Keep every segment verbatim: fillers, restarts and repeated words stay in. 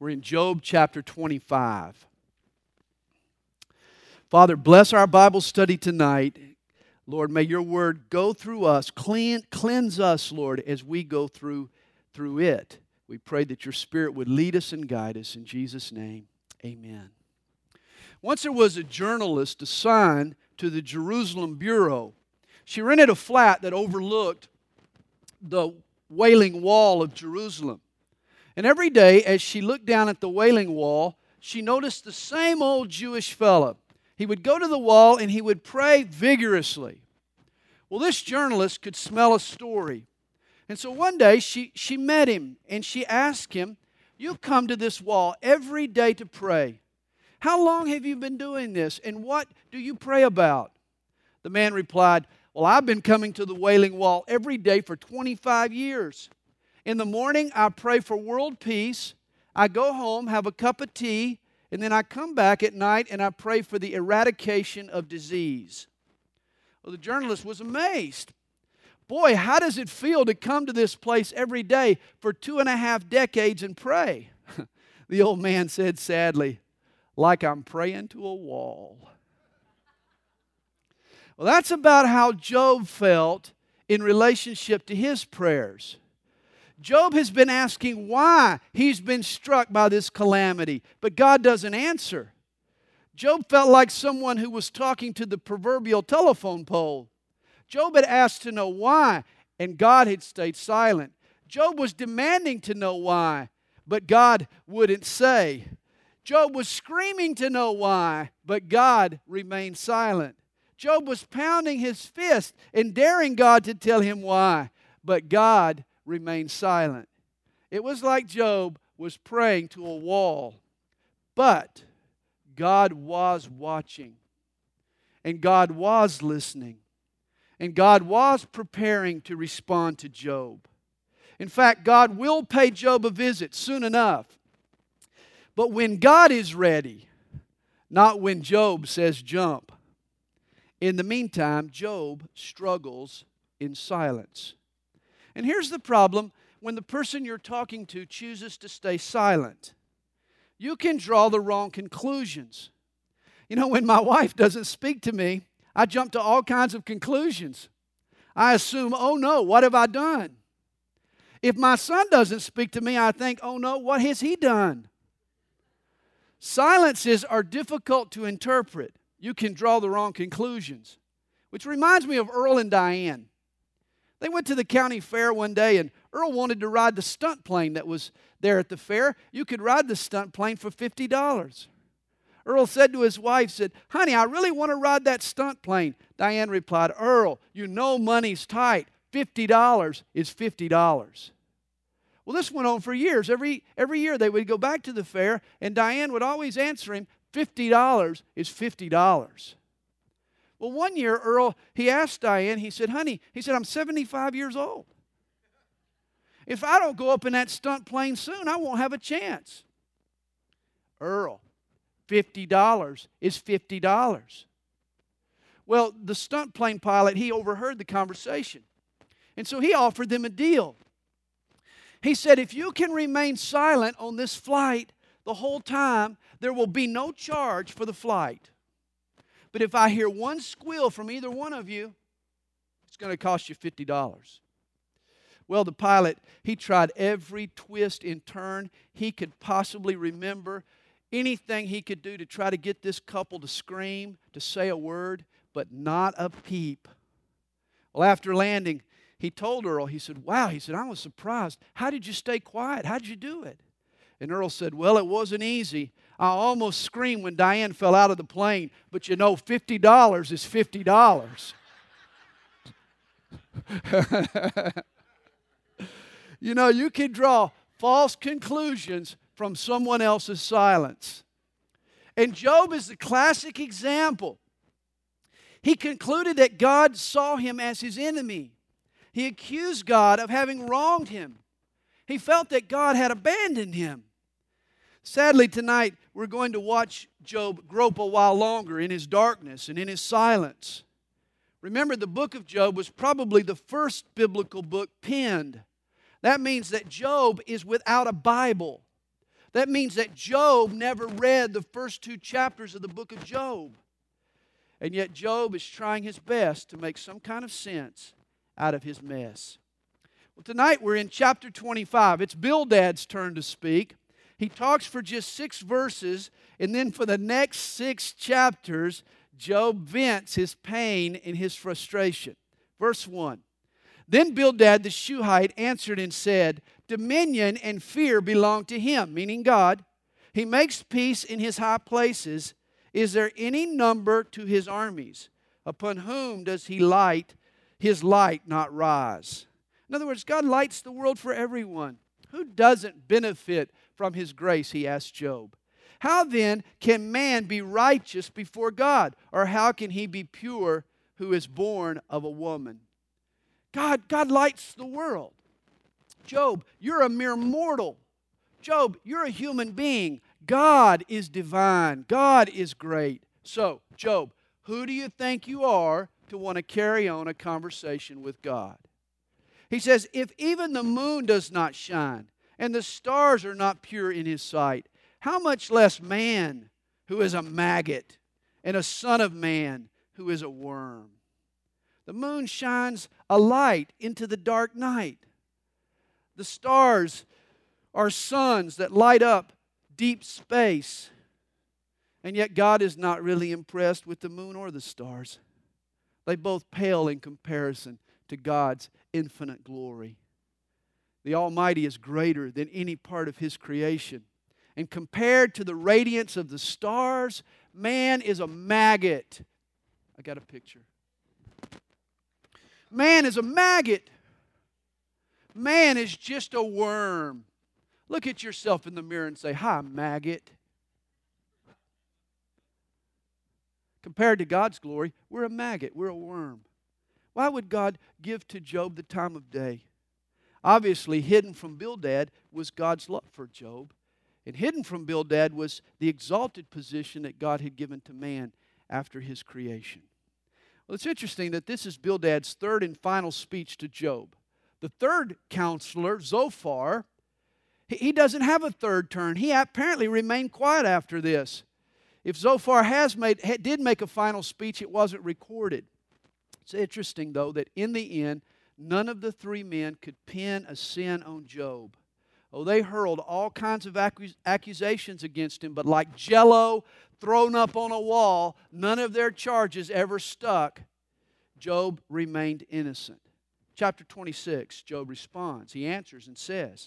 We're in Job chapter twenty-five. Father, bless our Bible study tonight. Lord, may your word go through us, clean, cleanse us, Lord, as we go through, through it. We pray that your Spirit would lead us and guide us. In Jesus' name, amen. Once there was a journalist assigned to the Jerusalem Bureau. She rented a flat that overlooked the Wailing Wall of Jerusalem. And every day, as she looked down at the Wailing Wall, she noticed the same old Jewish fella. He would go to the wall and he would pray vigorously. Well, this journalist could smell a story. And so one day, she, she met him and she asked him, "You come to this wall every day to pray. How long have you been doing this, and what do you pray about?" The man replied, "Well, I've been coming to the Wailing Wall every day for twenty-five years. In the morning, I pray for world peace. I go home, have a cup of tea, and then I come back at night and I pray for the eradication of disease." Well, the journalist was amazed. Boy, how does it feel to come to this place every day for two and a half decades and pray? The old man said sadly, "Like I'm praying to a wall." Well, that's about how Job felt in relationship to his prayers. Job has been asking why he's been struck by this calamity, but God doesn't answer. Job felt like someone who was talking to the proverbial telephone pole. Job had asked to know why, and God had stayed silent. Job was demanding to know why, but God wouldn't say. Job was screaming to know why, but God remained silent. Job was pounding his fist and daring God to tell him why, but God remained silent. It was like Job was praying to a wall, but God was watching, and God was listening, and God was preparing to respond to Job. In fact, God will pay Job a visit soon enough, but when God is ready, not when Job says jump. In the meantime, Job struggles in silence. And here's the problem when the person you're talking to chooses to stay silent. You can draw the wrong conclusions. You know, when my wife doesn't speak to me, I jump to all kinds of conclusions. I assume, oh no, what have I done? If my son doesn't speak to me, I think, oh no, what has he done? Silences are difficult to interpret. You can draw the wrong conclusions. Which reminds me of Earl and Diane. They went to the county fair one day, and Earl wanted to ride the stunt plane that was there at the fair. You could ride the stunt plane for fifty dollars. Earl said to his wife, said, "Honey, I really want to ride that stunt plane." Diane replied, "Earl, you know money's tight. fifty dollars is fifty dollars. Well, this went on for years. Every, every year they would go back to the fair, and Diane would always answer him, fifty dollars is fifty dollars. Well, one year, Earl, he asked Diane, he said, "Honey," he said, "I'm seventy-five years old. If I don't go up in that stunt plane soon, I won't have a chance." "Earl, fifty dollars is fifty dollars. Well, the stunt plane pilot, he overheard the conversation. And so he offered them a deal. He said, "If you can remain silent on this flight the whole time, there will be no charge for the flight. But if I hear one squeal from either one of you, it's going to cost you fifty dollars. Well, the pilot, he tried every twist and turn he could possibly remember, anything he could do to try to get this couple to scream, to say a word, but not a peep. Well, after landing, he told Earl, he said, "Wow," he said, "I was surprised. How did you stay quiet? How did you do it?" And Earl said, "Well, it wasn't easy. I almost screamed when Diane fell out of the plane, but you know, fifty dollars is fifty dollars. You know, you can draw false conclusions from someone else's silence. And Job is the classic example. He concluded that God saw him as his enemy. He accused God of having wronged him. He felt that God had abandoned him. Sadly, tonight, we're going to watch Job grope a while longer in his darkness and in his silence. Remember, the book of Job was probably the first biblical book penned. That means that Job is without a Bible. That means that Job never read the first two chapters of the book of Job. And yet Job is trying his best to make some kind of sense out of his mess. Well, tonight we're in chapter twenty-five. It's Bildad's turn to speak. He talks for just six verses, and then for the next six chapters, Job vents his pain and his frustration. Verse one. Then Bildad the Shuhite answered and said, dominion and fear belong to him, meaning God. He makes peace in his high places. Is there any number to his armies? Upon whom does he light, his light not rise? In other words, God lights the world for everyone. Who doesn't benefit from his grace, he asked Job. How then can man be righteous before God? Or how can he be pure who is born of a woman? God, God lights the world. Job, you're a mere mortal. Job, you're a human being. God is divine. God is great. So, Job, who do you think you are to want to carry on a conversation with God? He says, if even the moon does not shine and the stars are not pure in his sight, how much less man who is a maggot and a son of man who is a worm? The moon shines a light into the dark night. The stars are suns that light up deep space. And yet God is not really impressed with the moon or the stars. They both pale in comparison to God's infinite glory. The Almighty is greater than any part of His creation. And compared to the radiance of the stars, man is a maggot. I got a picture. Man is a maggot. Man is just a worm. Look at yourself in the mirror and say, hi, maggot. Compared to God's glory, we're a maggot. We're a worm. Why would God give to Job the time of day? Obviously, hidden from Bildad was God's love for Job. And hidden from Bildad was the exalted position that God had given to man after his creation. Well, it's interesting that this is Bildad's third and final speech to Job. The third counselor, Zophar, he doesn't have a third turn. He apparently remained quiet after this. If Zophar has made, did make a final speech, it wasn't recorded. It's interesting, though, that in the end, none of the three men could pin a sin on Job. Oh, they hurled all kinds of accus- accusations against him, but like jello thrown up on a wall, none of their charges ever stuck. Job remained innocent. Chapter twenty-six, Job responds. He answers and says,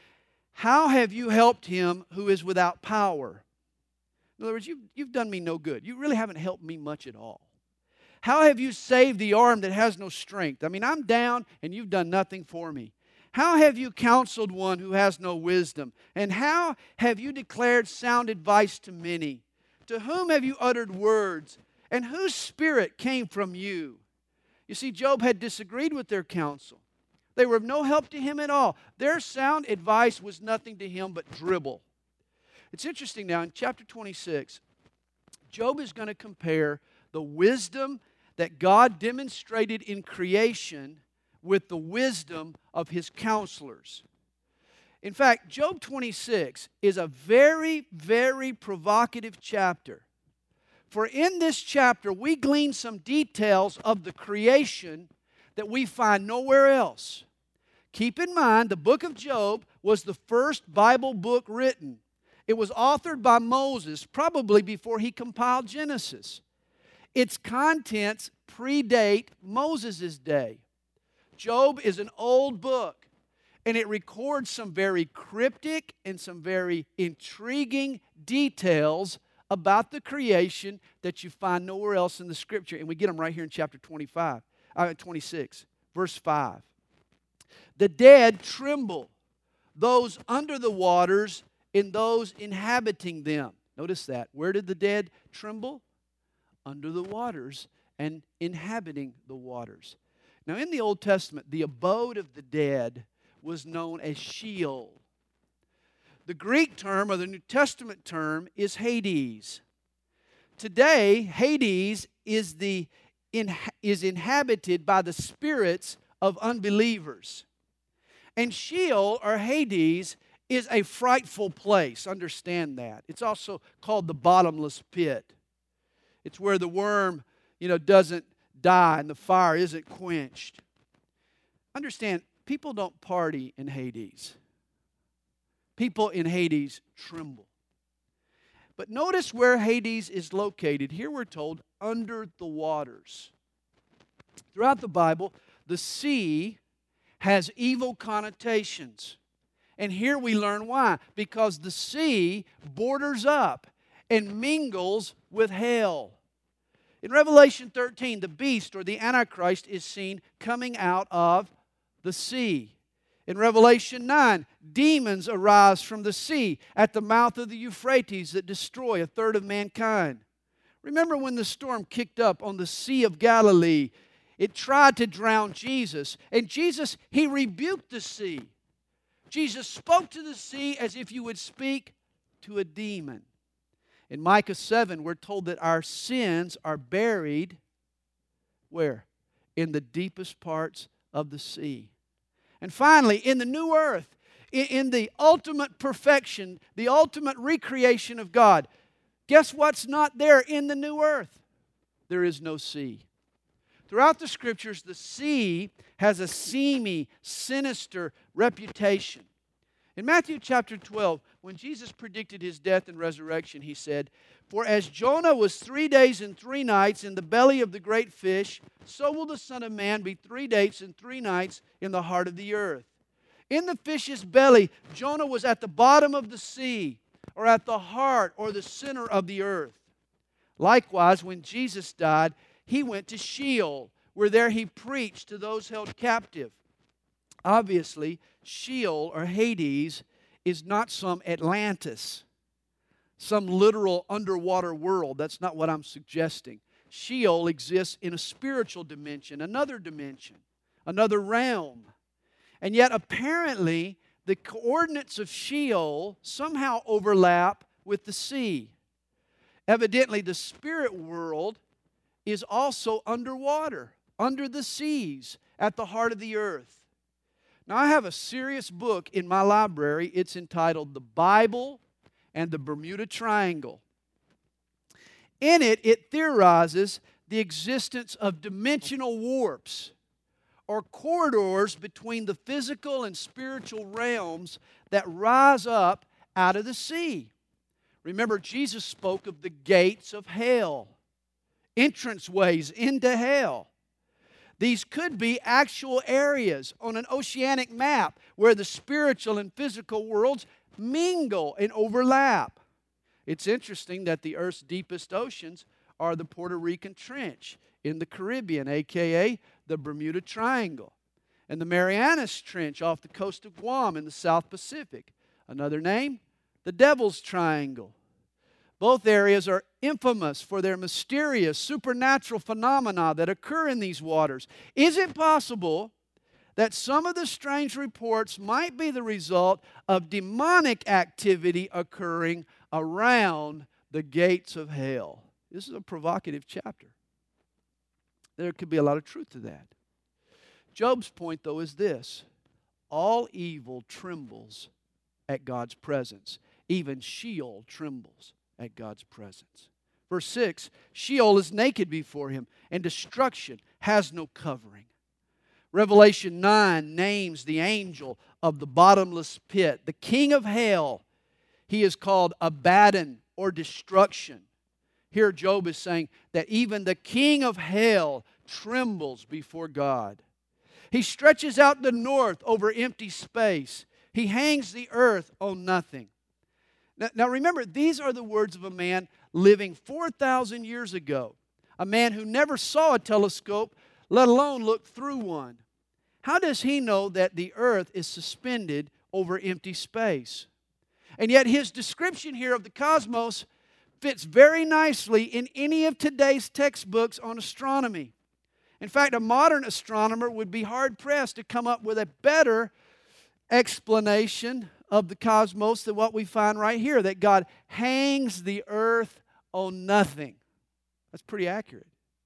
how have you helped him who is without power? In other words, you've, you've done me no good. You really haven't helped me much at all. How have you saved the arm that has no strength? I mean, I'm down and you've done nothing for me. How have you counseled one who has no wisdom? And how have you declared sound advice to many? To whom have you uttered words? And whose spirit came from you? You see, Job had disagreed with their counsel. They were of no help to him at all. Their sound advice was nothing to him but dribble. It's interesting now, in chapter twenty-six, Job is going to compare the wisdom that God demonstrated in creation with the wisdom of His counselors. In fact, Job twenty-six is a very, very provocative chapter. For in this chapter, we glean some details of the creation that we find nowhere else. Keep in mind, the book of Job was the first Bible book written. It was authored by Moses, probably before he compiled Genesis. Its contents predate Moses' day. Job is an old book, and it records some very cryptic and some very intriguing details about the creation that you find nowhere else in the Scripture. And we get them right here in chapter twenty-five, uh, twenty-six, verse five. The dead tremble, those under the waters and those inhabiting them. Notice that. Where did the dead tremble? Under the waters and inhabiting the waters. Now, in the Old Testament, the abode of the dead was known as Sheol. The Greek term, or the New Testament term, is Hades. Today, Hades is, the, in, is inhabited by the spirits of unbelievers. And Sheol, or Hades, is a frightful place. Understand that. It's also called the bottomless pit. It's where the worm, you know, doesn't die and the fire isn't quenched. Understand, people don't party in Hades. People in Hades tremble. But notice where Hades is located. Here we're told, under the waters. Throughout the Bible, the sea has evil connotations. And here we learn why. Because the sea borders up and mingles with hell. In Revelation thirteen, the beast or the Antichrist is seen coming out of the sea. In Revelation nine, demons arise from the sea at the mouth of the Euphrates that destroy a third of mankind. Remember when the storm kicked up on the Sea of Galilee? It tried to drown Jesus. And Jesus, He rebuked the sea. Jesus spoke to the sea as if you would speak to a demon. In Micah seven, we're told that our sins are buried, where? In the deepest parts of the sea. And finally, in the new earth, in the ultimate perfection, the ultimate recreation of God, guess what's not there in the new earth? There is no sea. Throughout the Scriptures, the sea has a seamy, sinister reputation. In Matthew chapter twelve, when Jesus predicted His death and resurrection, He said, "For as Jonah was three days and three nights in the belly of the great fish, so will the Son of Man be three days and three nights in the heart of the earth." In the fish's belly, Jonah was at the bottom of the sea, or at the heart or the center of the earth. Likewise, when Jesus died, He went to Sheol, where there He preached to those held captive. Obviously, Sheol or Hades is not some Atlantis, some literal underwater world. That's not what I'm suggesting. Sheol exists in a spiritual dimension, another dimension, another realm. And yet apparently the coordinates of Sheol somehow overlap with the sea. Evidently the spirit world is also underwater, under the seas, at the heart of the earth. Now, I have a serious book in my library. It's entitled The Bible and the Bermuda Triangle. In it, it theorizes the existence of dimensional warps or corridors between the physical and spiritual realms that rise up out of the sea. Remember, Jesus spoke of the gates of hell, entranceways into hell. These could be actual areas on an oceanic map where the spiritual and physical worlds mingle and overlap. It's interesting that the Earth's deepest oceans are the Puerto Rican Trench in the Caribbean, aka the Bermuda Triangle, and the Marianas Trench off the coast of Guam in the South Pacific. Another name, the Devil's Triangle. Both areas are infamous for their mysterious supernatural phenomena that occur in these waters. Is it possible that some of the strange reports might be the result of demonic activity occurring around the gates of hell? This is a provocative chapter. There could be a lot of truth to that. Job's point, though, is this: all evil trembles at God's presence. Even Sheol trembles at God's presence. Verse six, Sheol is naked before Him, and destruction has no covering. Revelation nine names the angel of the bottomless pit, the king of hell. He is called Abaddon, or destruction. Here Job is saying that even the king of hell trembles before God. He stretches out the north over empty space. He hangs the earth on nothing. Now, now remember, these are the words of a man living four thousand years ago. A man who never saw a telescope, let alone looked through one. How does he know that the earth is suspended over empty space? And yet his description here of the cosmos fits very nicely in any of today's textbooks on astronomy. In fact, a modern astronomer would be hard-pressed to come up with a better explanation of the cosmos than what we find right here, that God hangs the earth on nothing. That's pretty accurate.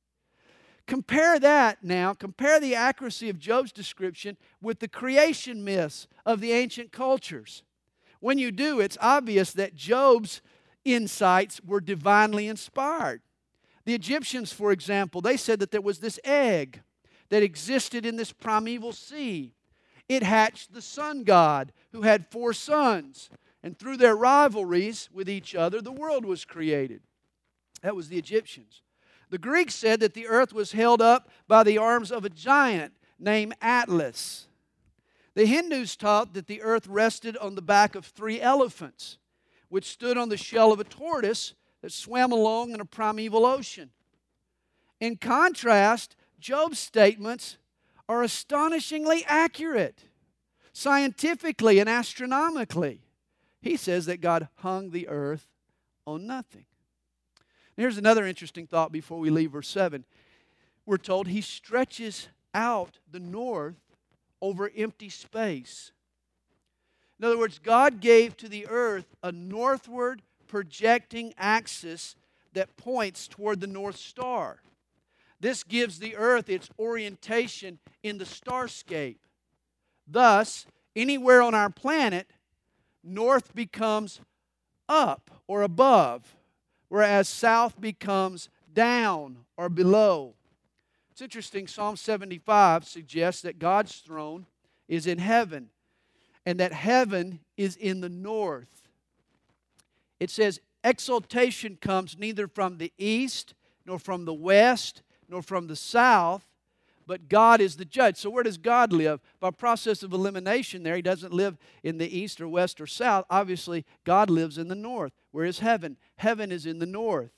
Compare that now, compare the accuracy of Job's description with the creation myths of the ancient cultures. When you do, it's obvious that Job's insights were divinely inspired. The Egyptians, for example, they said that there was this egg that existed in this primeval sea. It hatched the sun god, who had four sons. And through their rivalries with each other, the world was created. That was the Egyptians. The Greeks said that the earth was held up by the arms of a giant named Atlas. The Hindus taught that the earth rested on the back of three elephants, which stood on the shell of a tortoise that swam along in a primeval ocean. In contrast, Job's statements are astonishingly accurate, scientifically and astronomically. He says that God hung the earth on nothing. Here's another interesting thought before we leave verse seven. We're told He stretches out the north over empty space. In other words, God gave to the earth a northward projecting axis that points toward the North Star. This gives the earth its orientation in the starscape. Thus, anywhere on our planet, north becomes up or above, whereas south becomes down or below. It's interesting, Psalm seventy-five suggests that God's throne is in heaven and that heaven is in the north. It says, exaltation comes neither from the east, nor from the west, nor from the south, but God is the judge. So where does God live? By process of elimination there, He doesn't live in the east or west or south. Obviously, God lives in the north. Where is heaven? Heaven is in the north.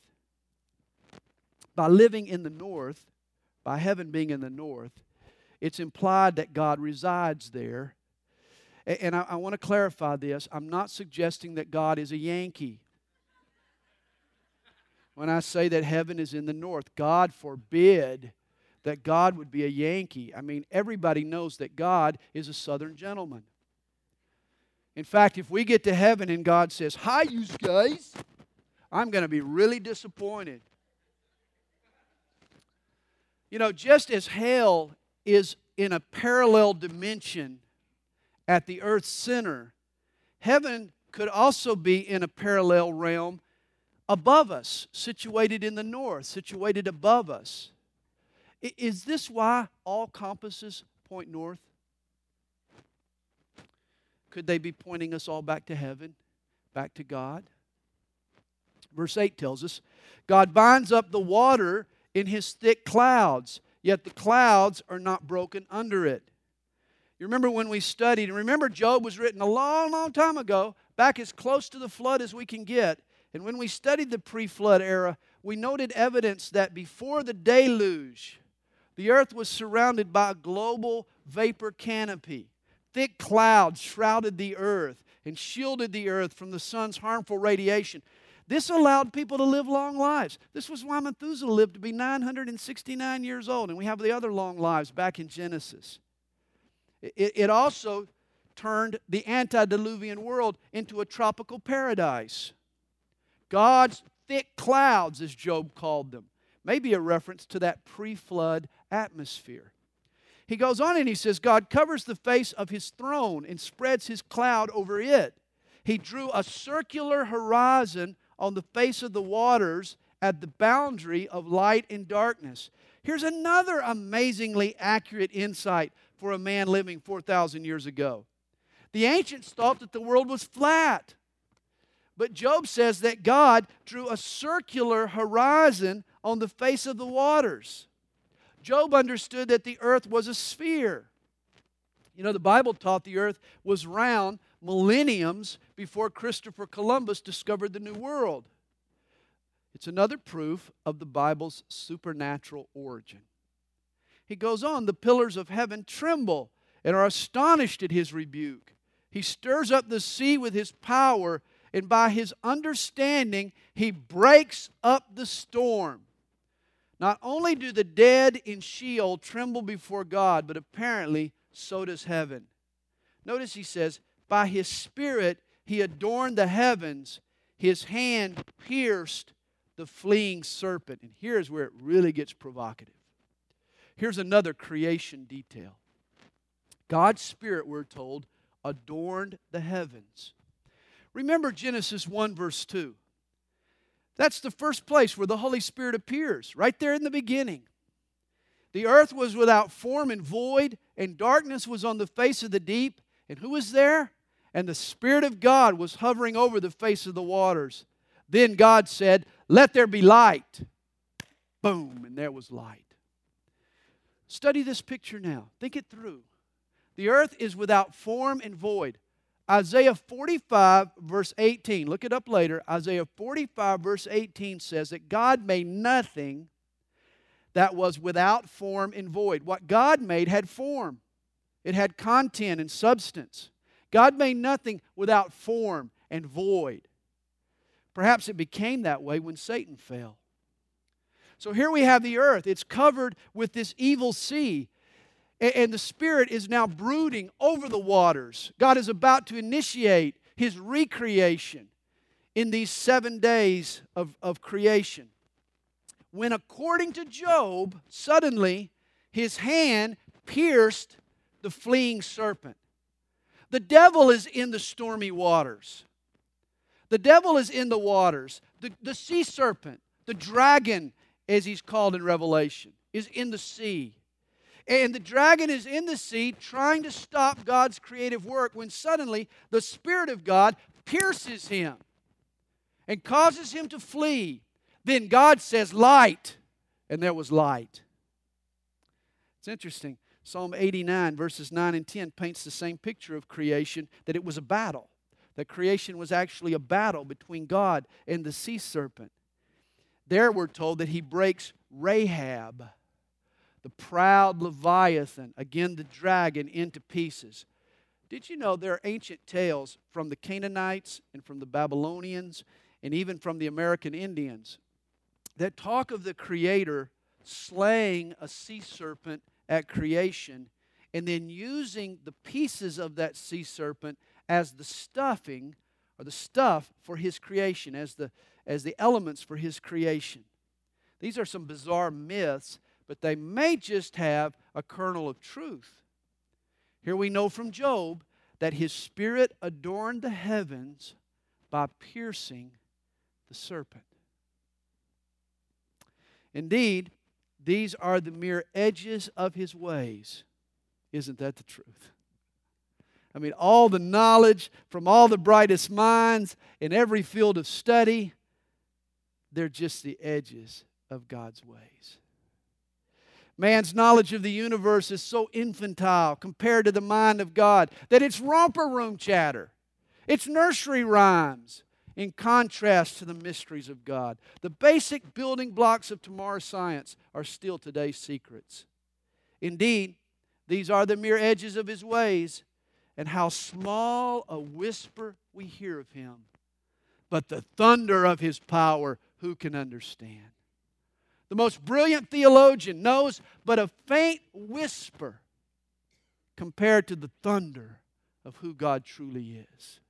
By living in the north, by heaven being in the north, it's implied that God resides there. And I, I want to clarify this. I'm not suggesting that God is a Yankee. When I say that heaven is in the north, God forbid that God would be a Yankee. I mean, everybody knows that God is a Southern gentleman. In fact, if we get to heaven and God says, "Hi, you guys," I'm going to be really disappointed. You know, just as hell is in a parallel dimension at the earth's center, heaven could also be in a parallel realm above us, situated in the north, situated above us. Is this why all compasses point north? Could they be pointing us all back to heaven, back to God? Verse eight tells us, God binds up the water in His thick clouds, yet the clouds are not broken under it. You remember when we studied, and remember Job was written a long, long time ago, back as close to the flood as we can get. And when we studied the pre-flood era, we noted evidence that before the deluge, the earth was surrounded by a global vapor canopy. Thick clouds shrouded the earth and shielded the earth from the sun's harmful radiation. This allowed people to live long lives. This was why Methuselah lived to be nine hundred sixty-nine years old, and we have the other long lives back in Genesis. It, it also turned the antediluvian world into a tropical paradise. God's thick clouds, as Job called them, may be a reference to that pre-flood atmosphere. He goes on and he says, God covers the face of His throne and spreads His cloud over it. He drew a circular horizon on the face of the waters at the boundary of light and darkness. Here's another amazingly accurate insight for a man living four thousand years ago. The ancients thought that the world was flat. But Job says that God drew a circular horizon on the face of the waters. Job understood that the earth was a sphere. You know, the Bible taught the earth was round millenniums before Christopher Columbus discovered the New World. It's another proof of the Bible's supernatural origin. He goes on, the pillars of heaven tremble and are astonished at His rebuke. He stirs up the sea with His power, and by His understanding, He breaks up the storm. Not only do the dead in Sheol tremble before God, but apparently so does heaven. Notice he says, by His Spirit He adorned the heavens. His hand pierced the fleeing serpent. And here's where it really gets provocative. Here's another creation detail. God's Spirit, we're told, adorned the heavens. Remember Genesis one, verse two. That's the first place where the Holy Spirit appears, right there in the beginning. The earth was without form and void, and darkness was on the face of the deep. And who was there? And the Spirit of God was hovering over the face of the waters. Then God said, "Let there be light." Boom, and there was light. Study this picture now. Think it through. The earth is without form and void. Isaiah forty-five, verse eighteen. Look it up later. Isaiah forty-five, verse eighteen says that God made nothing that was without form and void. What God made had form. It had content and substance. God made nothing without form and void. Perhaps it became that way when Satan fell. So here we have the earth. It's covered with this evil sea. And the Spirit is now brooding over the waters. God is about to initiate His recreation in these seven days of, of creation. When, according to Job, suddenly his hand pierced the fleeing serpent. The devil is in the stormy waters. The devil is in the waters. The, the sea serpent, the dragon, as he's called in Revelation, is in the sea. And the dragon is in the sea trying to stop God's creative work when suddenly the Spirit of God pierces him and causes him to flee. Then God says, "Light," and there was light. It's interesting. Psalm eighty-nine, verses nine and ten paints the same picture of creation, that it was a battle. That creation was actually a battle between God and the sea serpent. There we're told that he breaks Rahab, the proud Leviathan, again the dragon, into pieces. Did you know there are ancient tales from the Canaanites and from the Babylonians and even from the American Indians that talk of the Creator slaying a sea serpent at creation and then using the pieces of that sea serpent as the stuffing or the stuff for His creation, as the, as the elements for His creation. These are some bizarre myths, but they may just have a kernel of truth. Here we know from Job that his spirit adorned the heavens by piercing the serpent. Indeed, these are the mere edges of his ways. Isn't that the truth? I mean, all the knowledge from all the brightest minds in every field of study, they're just the edges of God's ways. Man's knowledge of the universe is so infantile compared to the mind of God that it's romper room chatter. It's nursery rhymes in contrast to the mysteries of God. The basic building blocks of tomorrow's science are still today's secrets. Indeed, these are the mere edges of His ways, and how small a whisper we hear of Him. But the thunder of His power, who can understand? The most brilliant theologian knows but a faint whisper compared to the thunder of who God truly is.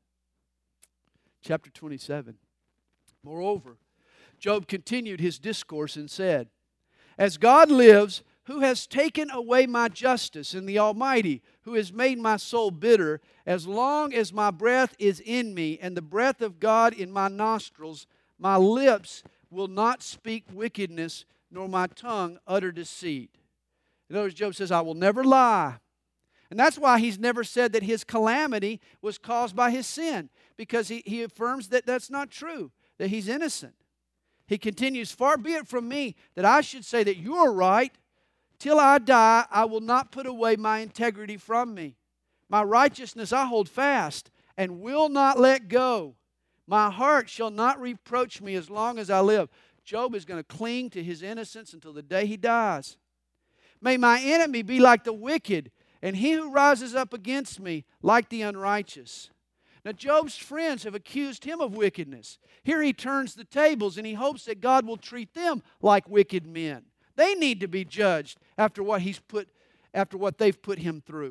Chapter twenty-seven. Moreover, Job continued his discourse and said, "As God lives, who has taken away my justice, and the Almighty, who has made my soul bitter, as long as my breath is in me, and the breath of God in my nostrils, my lips will not speak wickedness, nor my tongue utter deceit." In other words, Job says, I will never lie. And that's why he's never said that his calamity was caused by his sin, because he, he affirms that that's not true, that he's innocent. He continues, "Far be it from me that I should say that you are right. Till I die, I will not put away my integrity from me. My righteousness I hold fast and will not let go. My heart shall not reproach me as long as I live." Job is going to cling to his innocence until the day he dies. "May my enemy be like the wicked, and he who rises up against me like the unrighteous." Now, Job's friends have accused him of wickedness. Here he turns the tables, and he hopes that God will treat them like wicked men. They need to be judged after what he's put, after what they've put him through.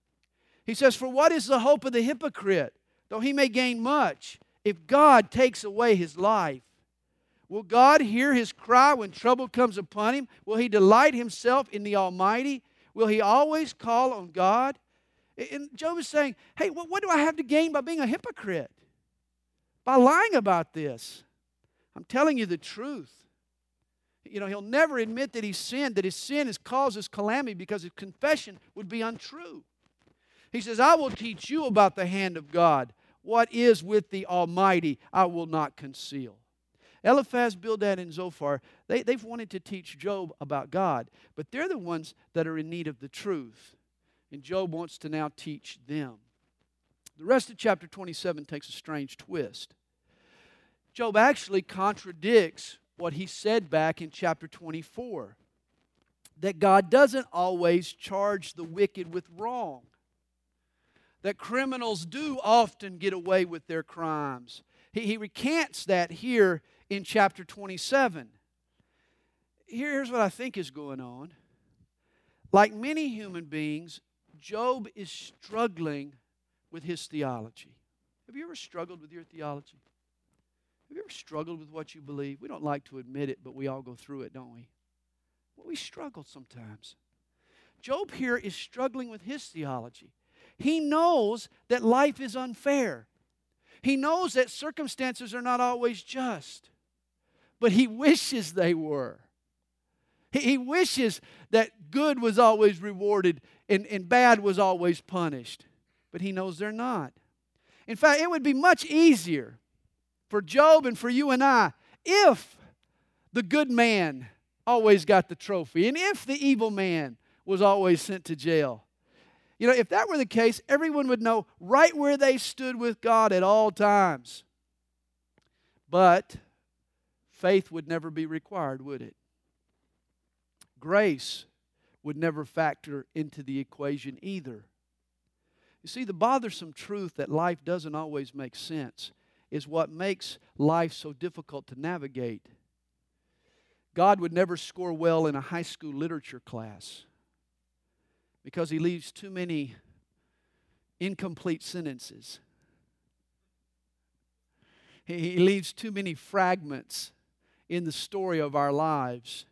He says, "For what is the hope of the hypocrite, though he may gain much, if God takes away his life? Will God hear his cry when trouble comes upon him? Will he delight himself in the Almighty? Will he always call on God?" And Job is saying, hey, what, what do I have to gain by being a hypocrite? by lying about this. I'm telling you the truth. You know, he'll never admit that he's sinned, that his sin has caused his calamity because his confession would be untrue. He says, I will teach you about the hand of God. What is with the Almighty, I will not conceal. Eliphaz, Bildad, and Zophar, they, they've wanted to teach Job about God, but they're the ones that are in need of the truth. And Job wants to now teach them. The rest of chapter twenty-seven takes a strange twist. Job actually contradicts what he said back in chapter twenty-four, that God doesn't always charge the wicked with wrong, that criminals do often get away with their crimes. He, he recants that here in chapter twenty-seven. Here's what I think is going on. Like many human beings, Job is struggling with his theology. Have you ever struggled with your theology? Have you ever struggled with what you believe? We don't like to admit it, but we all go through it, don't we? Well, we struggle sometimes. Job here is struggling with his theology. He knows that life is unfair. He knows that circumstances are not always just, but he wishes they were. He, he wishes that good was always rewarded and, and bad was always punished, but he knows they're not. In fact, it would be much easier for Job and for you and I if the good man always got the trophy and if the evil man was always sent to jail. You know, if that were the case, everyone would know right where they stood with God at all times. But faith would never be required, would it? Grace would never factor into the equation either. You see, the bothersome truth that life doesn't always make sense is what makes life so difficult to navigate. God would never score well in a high school literature class because He leaves too many incomplete sentences. He leaves too many fragments in the story of our lives.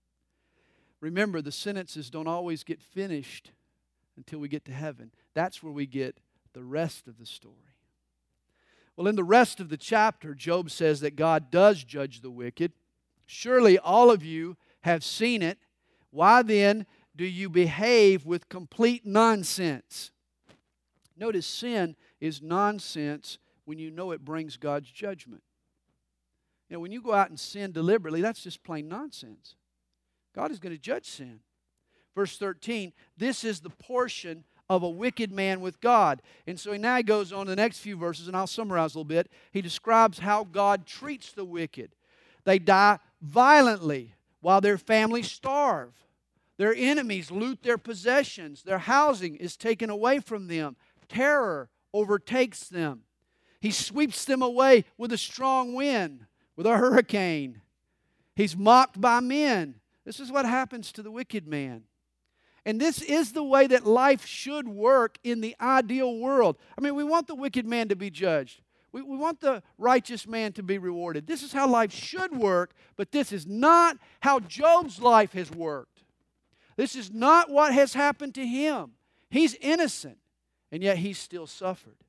Remember, the sentences don't always get finished until we get to heaven. That's where we get the rest of the story. Well, in the rest of the chapter, Job says that God does judge the wicked. Surely all of you have seen it. Why then do you behave with complete nonsense? Notice sin is nonsense when you know it brings God's judgment. You know, when you go out and sin deliberately, that's just plain nonsense. God is going to judge sin. Verse thirteen, this is the portion of a wicked man with God. And so he now goes on to the next few verses, and I'll summarize a little bit. He describes how God treats the wicked. They die violently while their families starve. Their enemies loot their possessions. Their housing is taken away from them. Terror overtakes them. He sweeps them away with a strong wind, with a hurricane. He's mocked by men. This is what happens to the wicked man. And this is the way that life should work in the ideal world. I mean, we want the wicked man to be judged. We, we want the righteous man to be rewarded. This is how life should work, but this is not how Job's life has worked. This is not what has happened to him. He's innocent, and yet he's still suffered.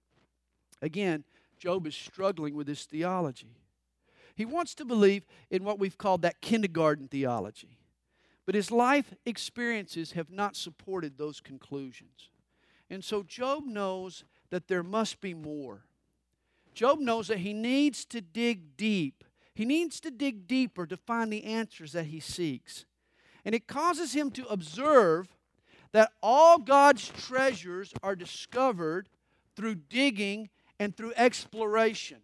Again, Job is struggling with his theology. He wants to believe in what we've called that kindergarten theology. But his life experiences have not supported those conclusions. And so Job knows that there must be more. Job knows that he needs to dig deep. He needs to dig deeper to find the answers that he seeks. And it causes him to observe that all God's treasures are discovered through digging and through exploration.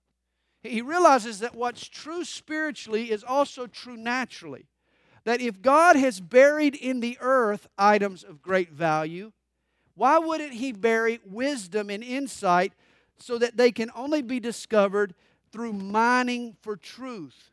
He realizes that what's true spiritually is also true naturally. That if God has buried in the earth items of great value, why wouldn't He bury wisdom and insight so that they can only be discovered through mining for truth?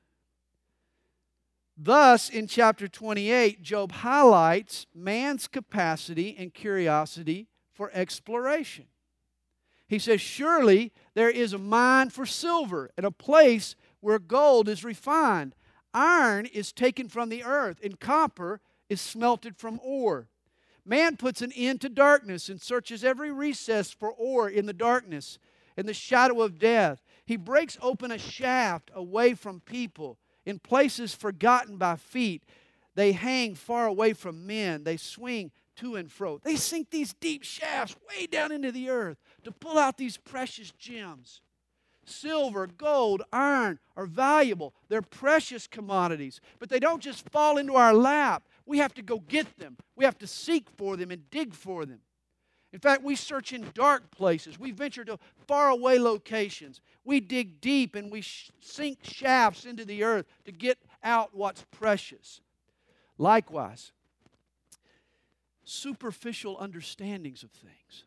Thus, in chapter twenty-eight, Job highlights man's capacity and curiosity for exploration. He says, surely there is a mine for silver and a place where gold is refined. Iron is taken from the earth, and copper is smelted from ore. Man puts an end to darkness and searches every recess for ore in the darkness and the shadow of death. He breaks open a shaft away from people in places forgotten by feet. They hang far away from men. They swing to and fro. They sink these deep shafts way down into the earth to pull out these precious gems. Silver, gold, iron are valuable. They're precious commodities. But they don't just fall into our lap. We have to go get them. We have to seek for them and dig for them. In fact, we search in dark places. We venture to faraway locations. We dig deep and we sh- sink shafts into the earth to get out what's precious. Likewise, superficial understandings of things,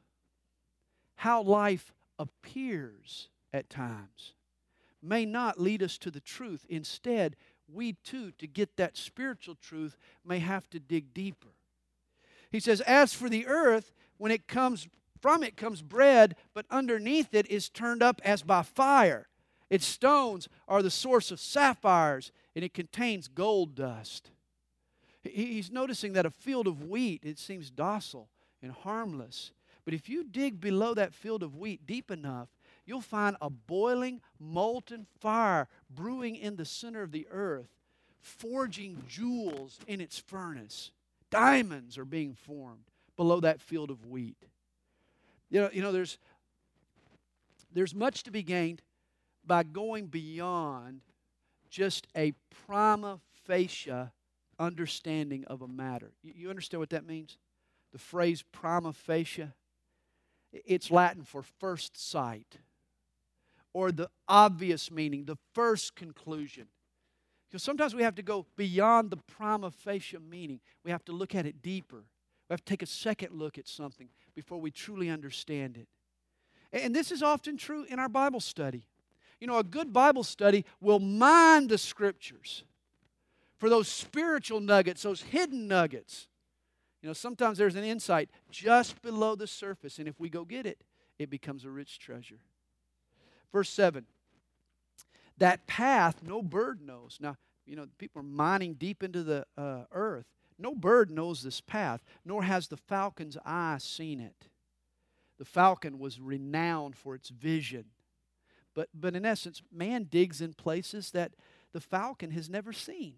how life appears at times, may not lead us to the truth. Instead, we too, to get that spiritual truth, may have to dig deeper. He says, as for the earth, when it comes from it comes bread, but underneath it is turned up as by fire. Its stones are the source of sapphires, and it contains gold dust. He's noticing that a field of wheat, it seems docile and harmless. But if you dig below that field of wheat deep enough, you'll find a boiling, molten fire brewing in the center of the earth, forging jewels in its furnace. Diamonds are being formed below that field of wheat. You know, you know there's, there's much to be gained by going beyond just a prima facie understanding of a matter. You understand what that means? The phrase prima facie, it's Latin for first sight, or the obvious meaning, the first conclusion. Because sometimes we have to go beyond the prima facie meaning. We have to look at it deeper. We have to take a second look at something before we truly understand it. And this is often true in our Bible study. You know, a good Bible study will mine the Scriptures for those spiritual nuggets, those hidden nuggets. You know, sometimes there's an insight just below the surface, and if we go get it, it becomes a rich treasure. Verse seven, that path no bird knows. Now, you know, people are mining deep into the uh, earth. No bird knows this path, nor has the falcon's eye seen it. The falcon was renowned for its vision. But, but in essence, man digs in places that the falcon has never seen.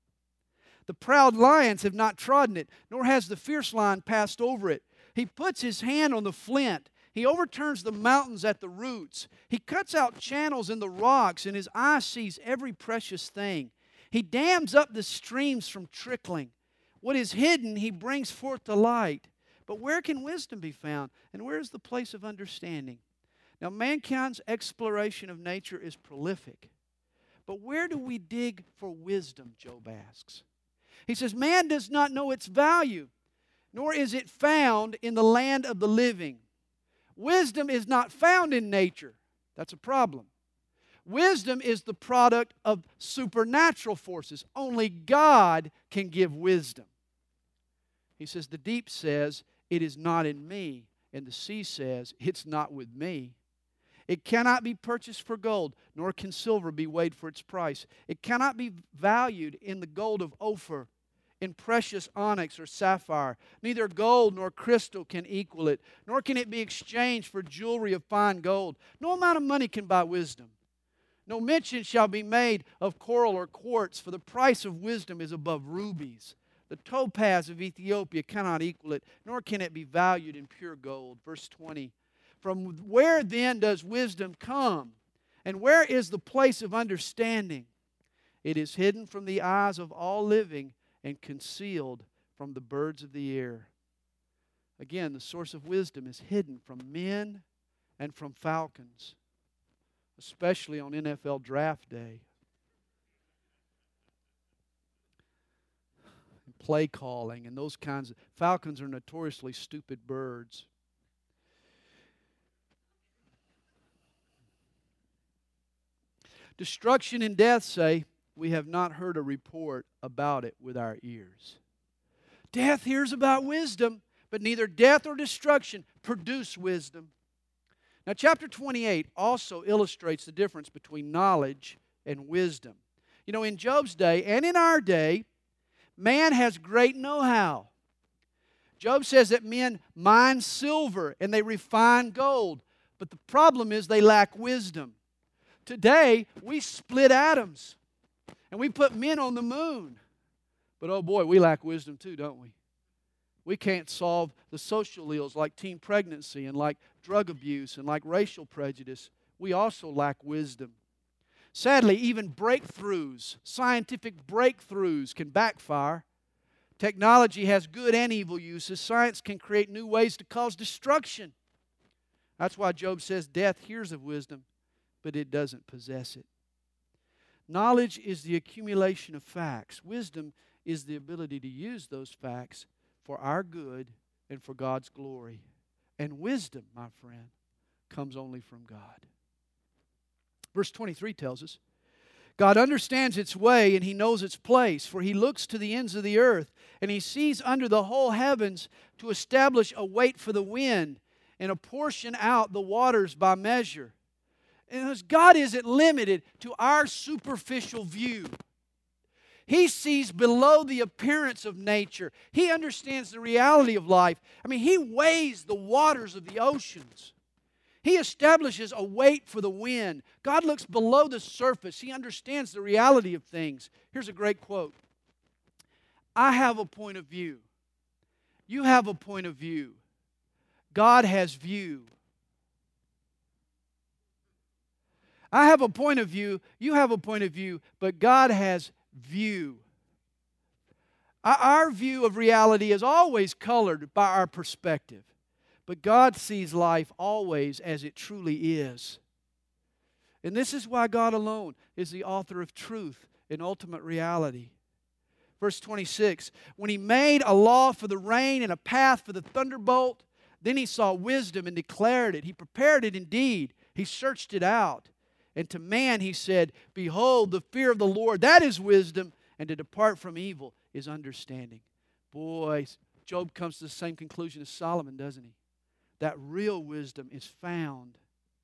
The proud lions have not trodden it, nor has the fierce lion passed over it. He puts his hand on the flint. He overturns the mountains at the roots. He cuts out channels in the rocks, and his eye sees every precious thing. He dams up the streams from trickling. What is hidden, he brings forth to light. But where can wisdom be found? And where is the place of understanding? Now, mankind's exploration of nature is prolific. But where do we dig for wisdom, Job asks. He says, man does not know its value, nor is it found in the land of the living. Wisdom is not found in nature. That's a problem. Wisdom is the product of supernatural forces. Only God can give wisdom. He says, the deep says, it is not in me. And the sea says, it's not with me. It cannot be purchased for gold, nor can silver be weighed for its price. It cannot be valued in the gold of Ophir, in precious onyx or sapphire. Neither gold nor crystal can equal it, nor can it be exchanged for jewelry of fine gold. No amount of money can buy wisdom. No mention shall be made of coral or quartz, for the price of wisdom is above rubies. The topaz of Ethiopia cannot equal it, nor can it be valued in pure gold. Verse twenty, from where then does wisdom come? And where is the place of understanding? It is hidden from the eyes of all living and concealed from the birds of the air. Again, the source of wisdom is hidden from men and from falcons, especially on N F L draft day. And play calling and those kinds of... Falcons are notoriously stupid birds. Destruction and death say, we have not heard a report about it with our ears. Death hears about wisdom, but neither death or destruction produce wisdom. Now, chapter twenty-eight also illustrates the difference between knowledge and wisdom. You know, in Job's day and in our day, man has great know-how. Job says that men mine silver and they refine gold, but the problem is they lack wisdom. Today, we split atoms and we put men on the moon. But oh boy, we lack wisdom too, don't we? We can't solve the social ills like teen pregnancy and like drug abuse and like racial prejudice. We also lack wisdom. Sadly, even breakthroughs, scientific breakthroughs can backfire. Technology has good and evil uses. Science can create new ways to cause destruction. That's why Job says death hears of wisdom, but it doesn't possess it. Knowledge is the accumulation of facts. Wisdom is the ability to use those facts for our good and for God's glory. And wisdom, my friend, comes only from God. Verse twenty-three tells us, God understands its way and He knows its place, for He looks to the ends of the earth, and He sees under the whole heavens to establish a weight for the wind and apportion out the waters by measure. And God isn't limited to our superficial view. He sees below the appearance of nature. He understands the reality of life. I mean, He weighs the waters of the oceans. He establishes a weight for the wind. God looks below the surface. He understands the reality of things. Here's a great quote. I have a point of view. You have a point of view. God has view. I have a point of view. You have a point of view. But God has view. Our view of reality is always colored by our perspective. But God sees life always as it truly is. And this is why God alone is the author of truth and ultimate reality. Verse twenty-six, when He made a law for the rain and a path for the thunderbolt, then He saw wisdom and declared it. He prepared it indeed. He searched it out. And to man He said, behold, the fear of the Lord, that is wisdom, and to depart from evil is understanding. Boy, Job comes to the same conclusion as Solomon, doesn't he? That real wisdom is found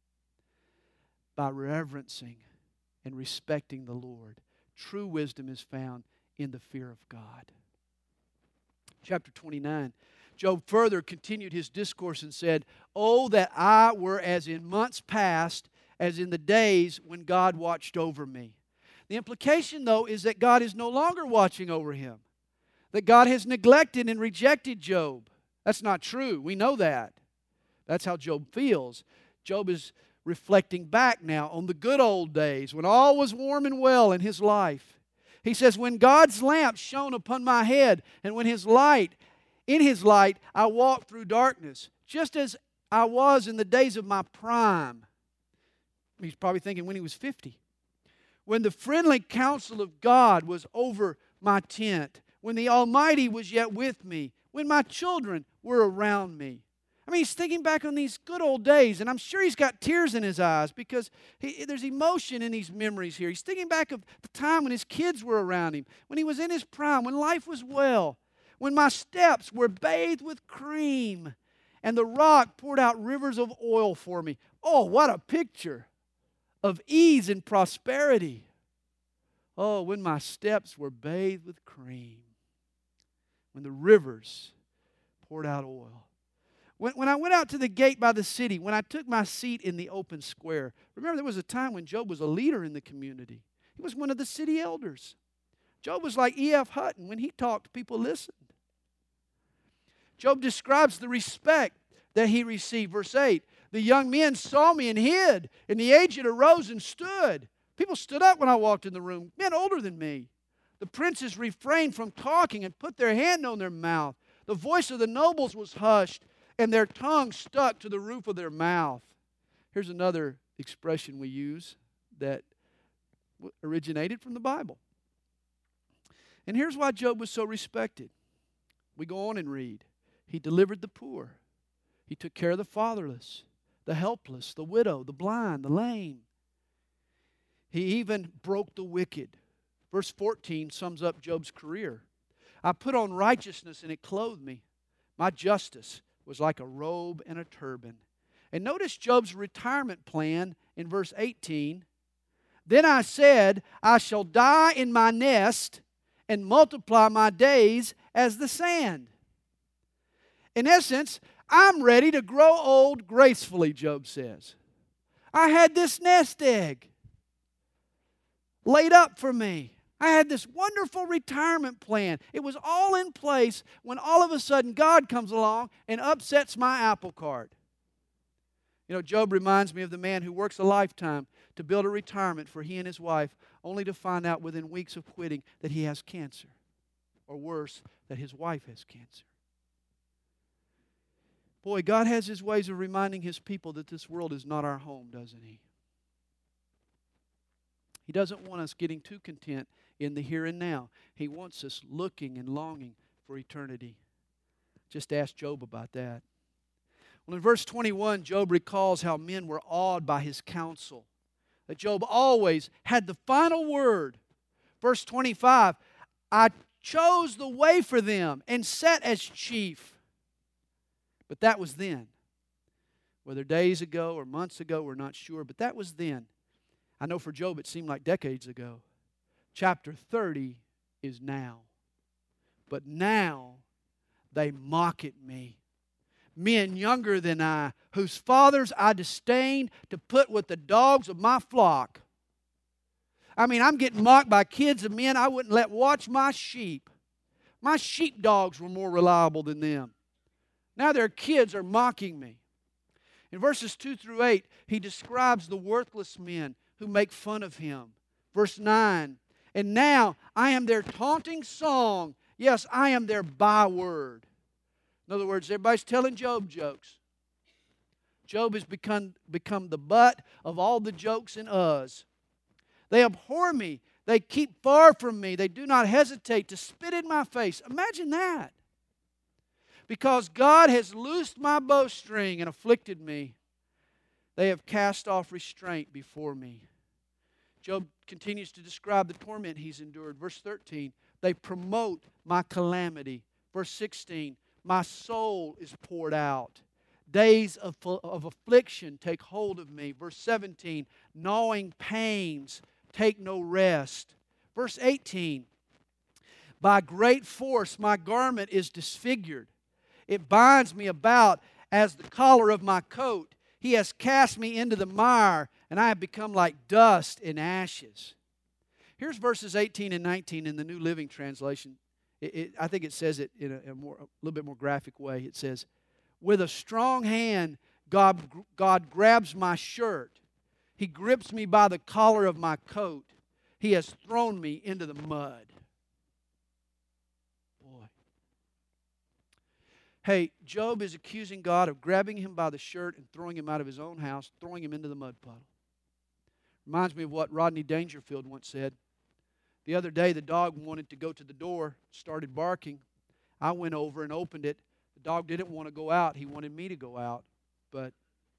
by reverencing and respecting the Lord. True wisdom is found in the fear of God. Chapter twenty-nine, Job further continued his discourse and said, oh, that I were as in months past, as in the days when God watched over me. The implication, though, is that God is no longer watching over him, that God has neglected and rejected Job. That's not true. We know that. That's how Job feels. Job is reflecting back now on the good old days when all was warm and well in his life. He says, when God's lamp shone upon my head, and when His light, in His light, I walked through darkness, just as I was in the days of my prime. He's probably thinking when he was fifty. When the friendly counsel of God was over my tent, when the Almighty was yet with me, when my children were around me. I mean, he's thinking back on these good old days, and I'm sure he's got tears in his eyes because he, there's emotion in these memories here. He's thinking back of the time when his kids were around him, when he was in his prime, when life was well, when my steps were bathed with cream, and the rock poured out rivers of oil for me. Oh, what a picture of ease and prosperity. Oh, when my steps were bathed with cream, when the rivers poured out oil. When, when I went out to the gate by the city, when I took my seat in the open square. Remember, there was a time when Job was a leader in the community. He was one of the city elders. Job was like E F Hutton. When he talked, people listened. Job describes the respect that he received. Verse eight, the young men saw me and hid, and the aged arose and stood. People stood up when I walked in the room, men older than me. The princes refrained from talking and put their hand on their mouth. The voice of the nobles was hushed, and their tongue stuck to the roof of their mouth. Here's another expression we use that originated from the Bible. And here's why Job was so respected. We go on and read. He delivered the poor. He took care of the fatherless, the helpless, the widow, the blind, the lame. He even broke the wicked. Verse fourteen sums up Job's career. I put on righteousness and it clothed me. My justice was like a robe and a turban. And notice Job's retirement plan in verse eighteen. Then I said, I shall die in my nest and multiply my days as the sand. In essence, I'm ready to grow old gracefully, Job says. I had this nest egg. laid up for me. I had this wonderful retirement plan. It was all in place when all of a sudden God comes along and upsets my apple cart. You know, Job reminds me of the man who works a lifetime to build a retirement for he and his wife, only to find out within weeks of quitting that he has cancer. Or worse, that his wife has cancer. Boy, God has His ways of reminding His people that this world is not our home, doesn't He? He doesn't want us getting too content in the here and now. He wants us looking and longing for eternity. Just ask Job about that. Well, in verse twenty-one, Job recalls how men were awed by his counsel. That Job always had the final word. Verse twenty-five, I chose the way for them and sat as chief. But that was then. Whether days ago or months ago, we're not sure, but that was then. I know for Job it seemed like decades ago. Chapter thirty is now. But now they mock at me. Men younger than I, whose fathers I disdained to put with the dogs of my flock. I mean, I'm getting mocked by kids of men I wouldn't let watch my sheep. My sheepdogs were more reliable than them. Now their kids are mocking me. In verses two through eight, he describes the worthless men who make fun of him. Verse nine, and now I am their taunting song. Yes, I am their byword. In other words, everybody's telling Job jokes. Job has become, become the butt of all the jokes and uhs. They abhor me. They keep far from me. They do not hesitate to spit in my face. Imagine that. Because God has loosed my bowstring and afflicted me, they have cast off restraint before me. Job continues to describe the torment he's endured. Verse thirteen, they promote my calamity. Verse sixteen, my soul is poured out. Days of, of affliction take hold of me. Verse seventeen, gnawing pains take no rest. Verse eighteen, by great force my garment is disfigured. It binds me about as the collar of my coat. He has cast me into the mire, and I have become like dust and ashes. Here's verses eighteen and nineteen in the New Living Translation. It, it, I think it says it in a, a, more, a little bit more graphic way. It says, with a strong hand, God, God grabs my shirt. He grips me by the collar of my coat. He has thrown me into the mud. Boy. Hey, Job is accusing God of grabbing him by the shirt and throwing him out of his own house, throwing him into the mud puddle. Reminds me of what Rodney Dangerfield once said. The other day, the dog wanted to go to the door, started barking. I went over and opened it. The dog didn't want to go out. He wanted me to go out. But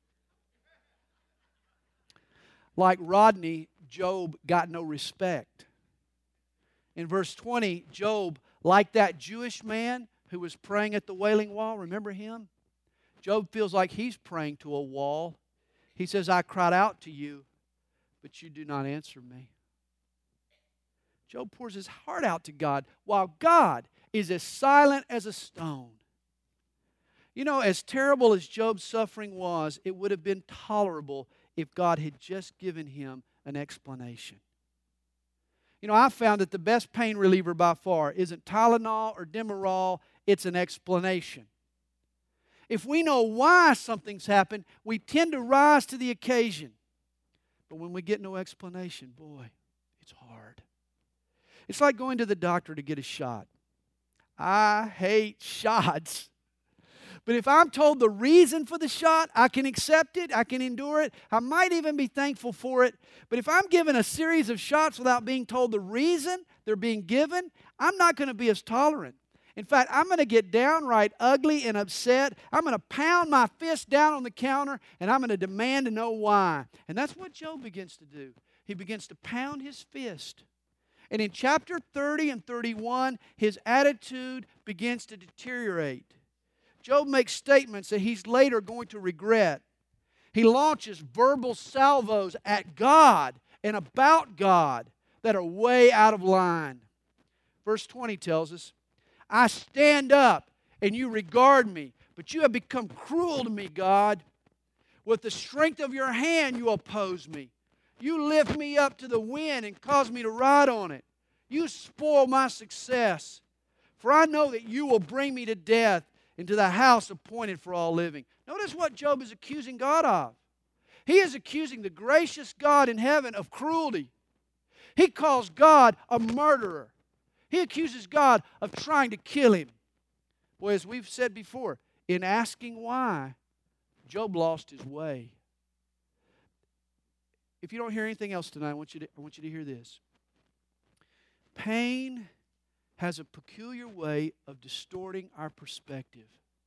like Rodney, Job got no respect. In verse twenty, Job, like that Jewish man who was praying at the Wailing Wall, remember him? Job feels like he's praying to a wall. He says, I cried out to you, but you do not answer me. Job pours his heart out to God while God is as silent as a stone. You know, as terrible as Job's suffering was, it would have been tolerable if God had just given him an explanation. You know, I've found that the best pain reliever by far isn't Tylenol or Demerol, it's an explanation. If we know why something's happened, we tend to rise to the occasion. But when we get no explanation, boy, it's hard. It's like going to the doctor to get a shot. I hate shots. But if I'm told the reason for the shot, I can accept it, I can endure it, I might even be thankful for it. But if I'm given a series of shots without being told the reason they're being given, I'm not going to be as tolerant. In fact, I'm going to get downright ugly and upset. I'm going to pound my fist down on the counter, and I'm going to demand to know why. And that's what Job begins to do. He begins to pound his fist. And in chapter thirty and thirty-one, his attitude begins to deteriorate. Job makes statements that he's later going to regret. He launches verbal salvos at God and about God that are way out of line. Verse twenty tells us, I stand up and you regard me, but you have become cruel to me, God. With the strength of your hand you oppose me. You lift me up to the wind and cause me to ride on it. You spoil my success. For I know that you will bring me to death into the house appointed for all living. Notice what Job is accusing God of. He is accusing the gracious God in heaven of cruelty. He calls God a murderer. He accuses God of trying to kill him. Boy, as we've said before, in asking why, Job lost his way. If you don't hear anything else tonight, I want you to, I want you to hear this. Pain has a peculiar way of distorting our perspective,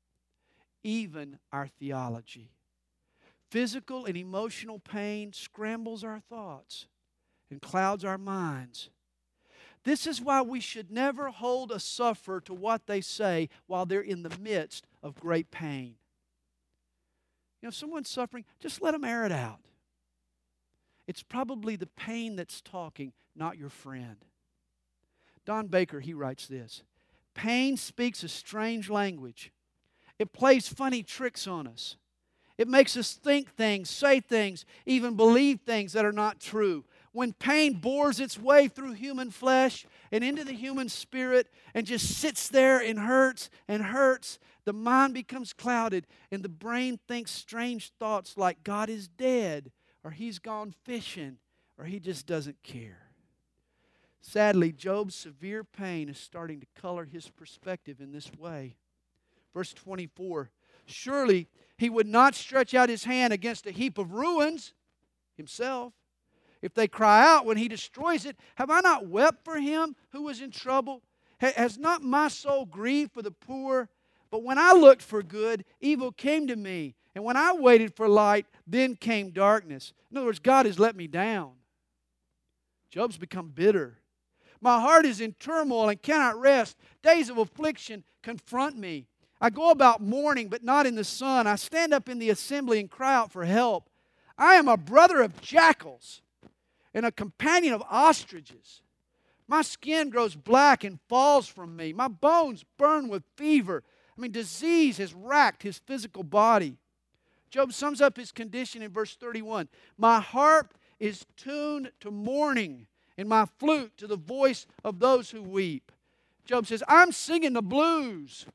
even our theology. Physical and emotional pain scrambles our thoughts and clouds our minds. This is why we should never hold a sufferer to what they say while they're in the midst of great pain. You know, if someone's suffering, just let them air it out. It's probably the pain that's talking, not your friend. Don Baker, he writes this: pain speaks a strange language. It plays funny tricks on us. It makes us think things, say things, even believe things that are not true. When pain bores its way through human flesh and into the human spirit and just sits there and hurts and hurts, the mind becomes clouded and the brain thinks strange thoughts like God is dead, or He's gone fishing, or He just doesn't care. Sadly, Job's severe pain is starting to color his perspective in this way. Verse twenty-four, surely he would not stretch out his hand against a heap of ruins himself. If they cry out when he destroys it, have I not wept for him who was in trouble? Has not my soul grieved for the poor? But when I looked for good, evil came to me. And when I waited for light, then came darkness. In other words, God has let me down. Job's become bitter. My heart is in turmoil and cannot rest. Days of affliction confront me. I go about mourning, but not in the sun. I stand up in the assembly and cry out for help. I am a brother of jackals and a companion of ostriches. My skin grows black and falls from me. My bones burn with fever. I mean, disease has racked his physical body. Job sums up his condition in verse thirty-one. My harp is tuned to mourning, and my flute to the voice of those who weep. Job says, I'm singing the blues.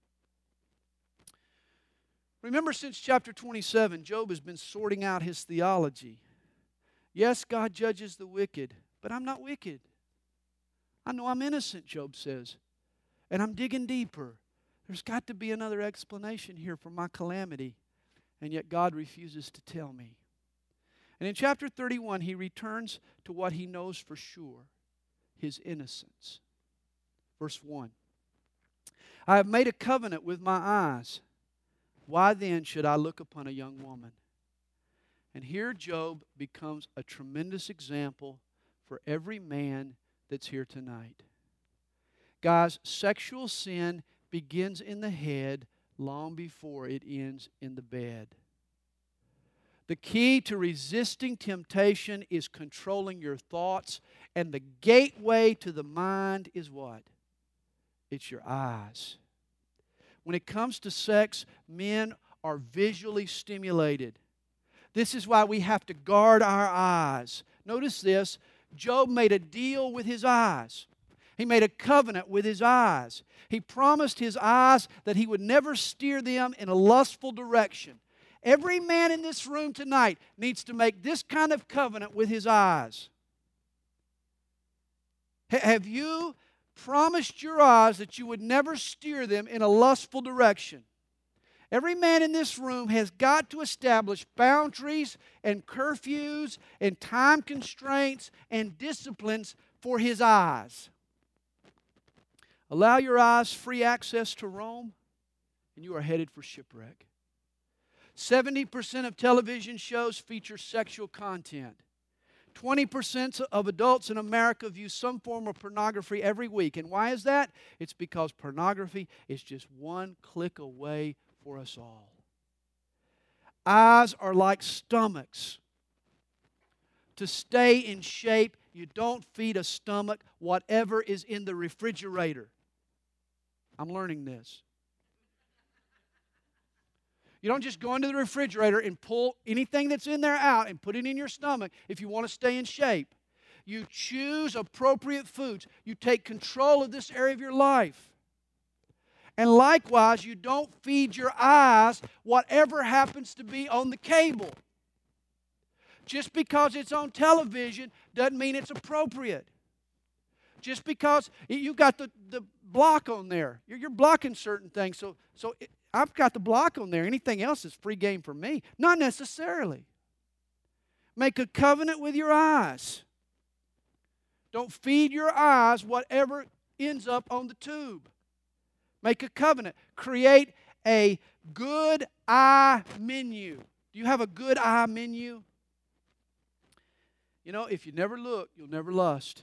Remember, since chapter twenty-seven, Job has been sorting out his theology. Yes, God judges the wicked, but I'm not wicked. I know I'm innocent, Job says, and I'm digging deeper. There's got to be another explanation here for my calamity, and yet God refuses to tell me. And in chapter thirty-one, he returns to what he knows for sure, his innocence. Verse one, I have made a covenant with my eyes. Why then should I look upon a young woman? And here Job becomes a tremendous example for every man that's here tonight. Guys, sexual sin begins in the head long before it ends in the bed. The key to resisting temptation is controlling your thoughts, and the gateway to the mind is what? It's your eyes. When it comes to sex, men are visually stimulated. This is why we have to guard our eyes. Notice this, Job made a deal with his eyes. He made a covenant with his eyes. He promised his eyes that he would never steer them in a lustful direction. Every man in this room tonight needs to make this kind of covenant with his eyes. H- have you promised your eyes that you would never steer them in a lustful direction? Every man in this room has got to establish boundaries and curfews and time constraints and disciplines for his eyes. Allow your eyes free access to Rome, and you are headed for shipwreck. seventy percent of television shows feature sexual content. twenty percent of adults in America view some form of pornography every week. And why is that? It's because pornography is just one click away for us all. Eyes are like stomachs. To stay in shape, you don't feed a stomach whatever is in the refrigerator. I'm learning this. You don't just go into the refrigerator and pull anything that's in there out and put it in your stomach if you want to stay in shape. You choose appropriate foods. You take control of this area of your life. And likewise, you don't feed your eyes whatever happens to be on the cable. Just because it's on television doesn't mean it's appropriate. Just because you've got the, the block on there. You're, you're blocking certain things. So, so it, I've got the block on there. Anything else is free game for me. Not necessarily. Make a covenant with your eyes. Don't feed your eyes whatever ends up on the tube. Make a covenant. Create a good eye menu. Do you have a good eye menu? You know, if you never look, you'll never lust.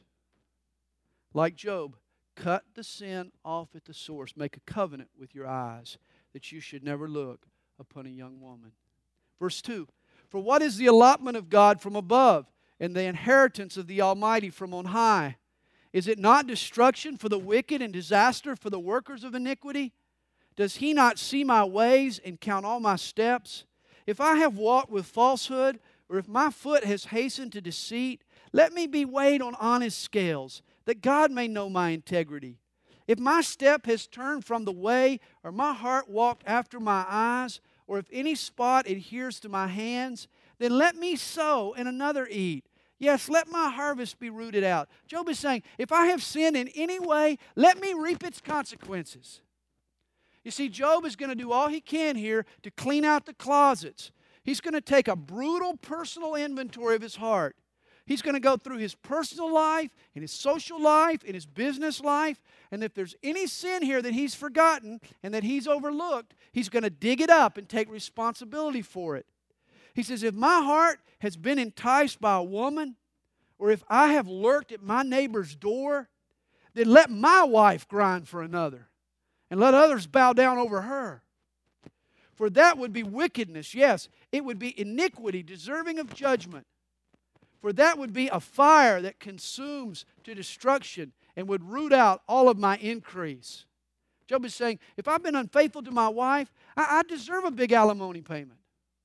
Like Job, cut the sin off at the source. Make a covenant with your eyes that you should never look upon a young woman. Verse two, for what is the allotment of God from above, and the inheritance of the Almighty from on high? Is it not destruction for the wicked and disaster for the workers of iniquity? Does He not see my ways and count all my steps? If I have walked with falsehood, or if my foot has hastened to deceit, let me be weighed on honest scales, that God may know my integrity. If my step has turned from the way, or my heart walked after my eyes, or if any spot adheres to my hands, then let me sow and another eat. Yes, let my harvest be rooted out. Job is saying, if I have sinned in any way, let me reap its consequences. You see, Job is going to do all he can here to clean out the closets. He's going to take a brutal personal inventory of his heart. He's going to go through his personal life, and his social life, and his business life. And if there's any sin here that he's forgotten and that he's overlooked, he's going to dig it up and take responsibility for it. He says, if my heart has been enticed by a woman, or if I have lurked at my neighbor's door, then let my wife grind for another, and let others bow down over her. For that would be wickedness, yes, it would be iniquity, deserving of judgment. For that would be a fire that consumes to destruction and would root out all of my increase. Job is saying, if I've been unfaithful to my wife, I, I deserve a big alimony payment.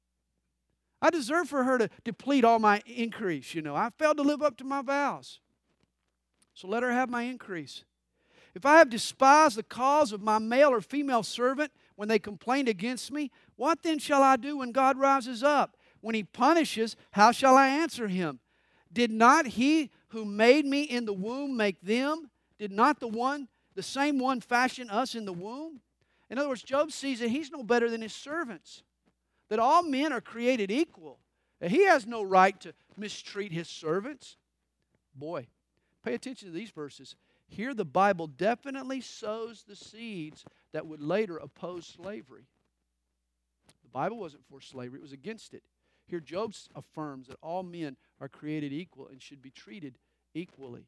I deserve for her to deplete all my increase, you know. I failed to live up to my vows. So let her have my increase. If I have despised the cause of my male or female servant when they complained against me, what then shall I do when God rises up? When He punishes, how shall I answer Him? Did not He who made me in the womb make them? Did not the one, the same one fashion us in the womb? In other words, Job sees that he's no better than his servants. That all men are created equal. That he has no right to mistreat his servants. Boy, pay attention to these verses. Here the Bible definitely sows the seeds that would later oppose slavery. The Bible wasn't for slavery, it was against it. Here Job affirms that all men are created equal and should be treated equally.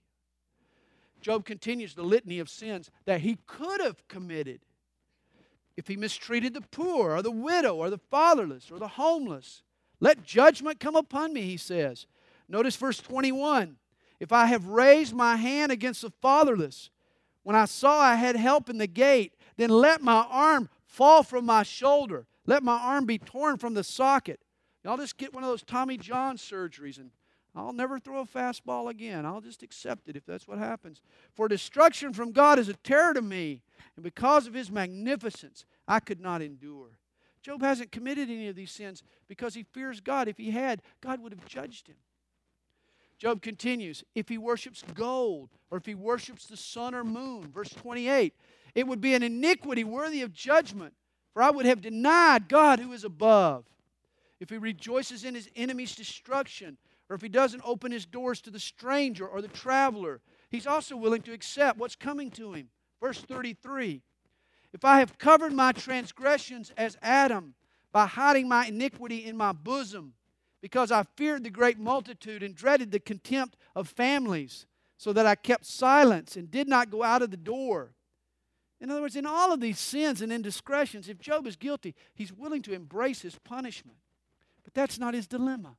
Job continues the litany of sins that he could have committed if he mistreated the poor or the widow or the fatherless or the homeless. Let judgment come upon me, he says. Notice verse twenty-one. If I have raised my hand against the fatherless, when I saw I had help in the gate, then let my arm fall from my shoulder. Let my arm be torn from the socket. I'll just get one of those Tommy John surgeries and I'll never throw a fastball again. I'll just accept it if that's what happens. For destruction from God is a terror to me, and because of His magnificence, I could not endure. Job hasn't committed any of these sins because he fears God. If he had, God would have judged him. Job continues, if he worships gold, or if he worships the sun or moon, verse twenty-eight, it would be an iniquity worthy of judgment, for I would have denied God who is above. If he rejoices in his enemy's destruction, or if he doesn't open his doors to the stranger or the traveler, he's also willing to accept what's coming to him. Verse thirty-three, if I have covered my transgressions as Adam by hiding my iniquity in my bosom, because I feared the great multitude and dreaded the contempt of families, so that I kept silence and did not go out of the door. In other words, in all of these sins and indiscretions, if Job is guilty, he's willing to embrace his punishment. But that's not his dilemma.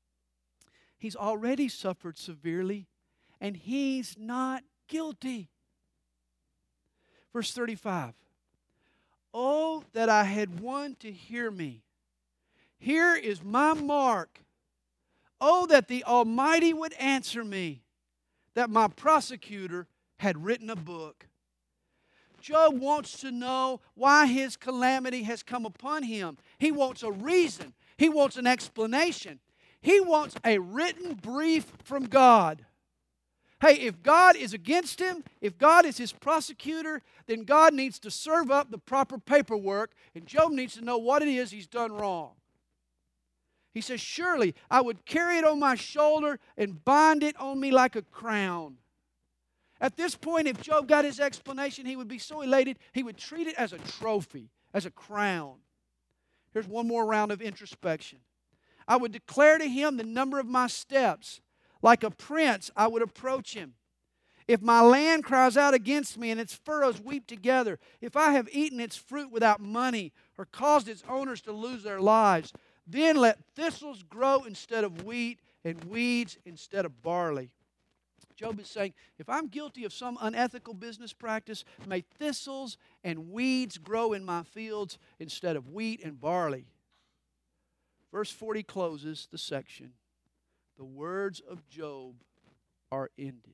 He's already suffered severely, and he's not guilty. Verse thirty-five, Oh, that I had one to hear me. Here is my mark. Oh, that the Almighty would answer me, that my prosecutor had written a book. Job wants to know why his calamity has come upon him. He wants a reason. He wants an explanation. He wants a written brief from God. Hey, if God is against him, if God is his prosecutor, then God needs to serve up the proper paperwork, and Job needs to know what it is he's done wrong. He says, surely I would carry it on my shoulder and bind it on me like a crown. At this point, if Job got his explanation, he would be so elated, he would treat it as a trophy, as a crown. Here's one more round of introspection. I would declare to him the number of my steps. Like a prince, I would approach him. If my land cries out against me and its furrows weep together, if I have eaten its fruit without money or caused its owners to lose their lives, then let thistles grow instead of wheat and weeds instead of barley. Job is saying, if I'm guilty of some unethical business practice, may thistles and weeds grow in my fields instead of wheat and barley. Verse forty closes the section. The words of Job are ended.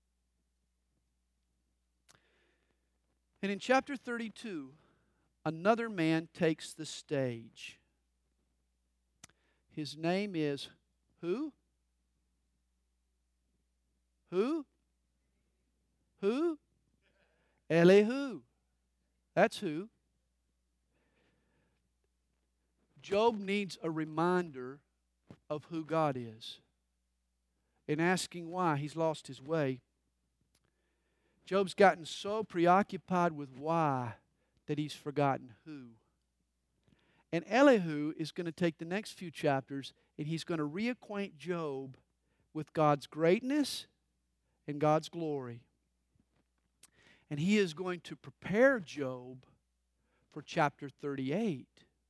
And in chapter thirty-two, another man takes the stage. His name is who? Who? Who? Elihu. That's who. Job needs a reminder of who God is. In asking why, he's lost his way. Job's gotten so preoccupied with why that he's forgotten who. And Elihu is going to take the next few chapters and he's going to reacquaint Job with God's greatness and God's glory. And he is going to prepare Job for chapter thirty-eight,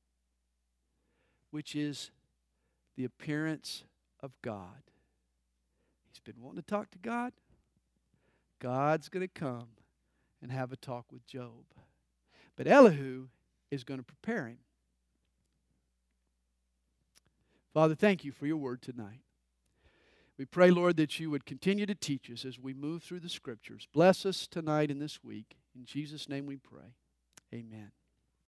which is the appearance of God. He's been wanting to talk to God. God's going to come and have a talk with Job. But Elihu is going to prepare him. Father, thank you for your word tonight. We pray, Lord, that you would continue to teach us as we move through the Scriptures. Bless us tonight and this week. In Jesus' name we pray. Amen.